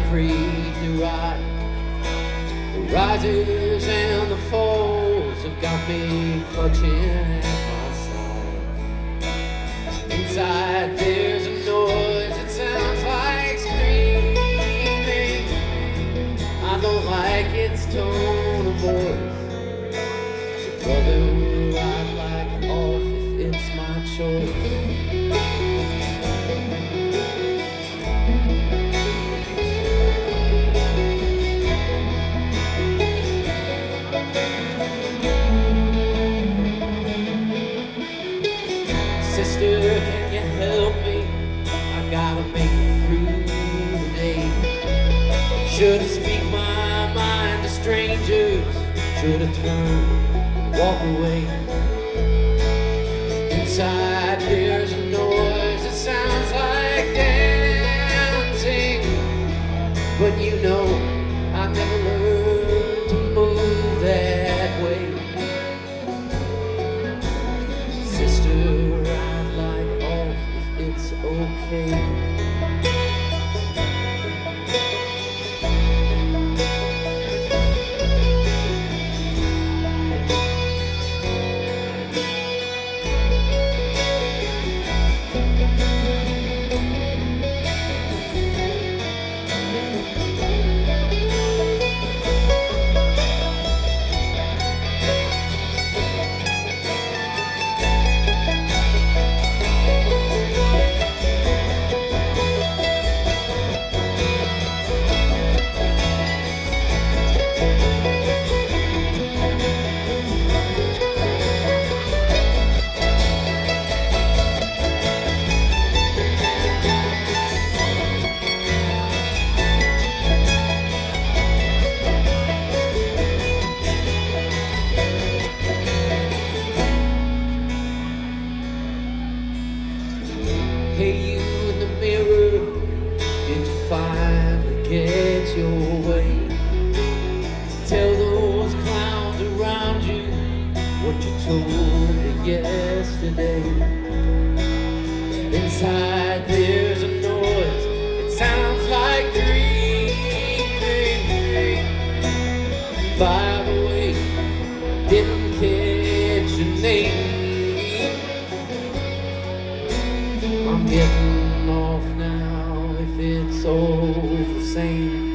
free to ride. The rises and the falls have got me clutching at my side. Inside there's a noise, it sounds like screaming. I don't like its tone of voice. So brother, I'd like off if it's my choice. Sister, can you help me? I gotta make it through the day. Shouldn't speak my mind to strangers. Should've turned and walked away. Inside there's a noise that sounds like dancing, but you know I never learned to move that way. Sister, I'd like off if it's okay. Hey, you in the mirror, did you finally get your way? Tell those clowns around you what you told me yesterday. That inside there's a noise, it sounds like grieving. By the way, I didn't catch your name. I'm getting off now if it's all the same.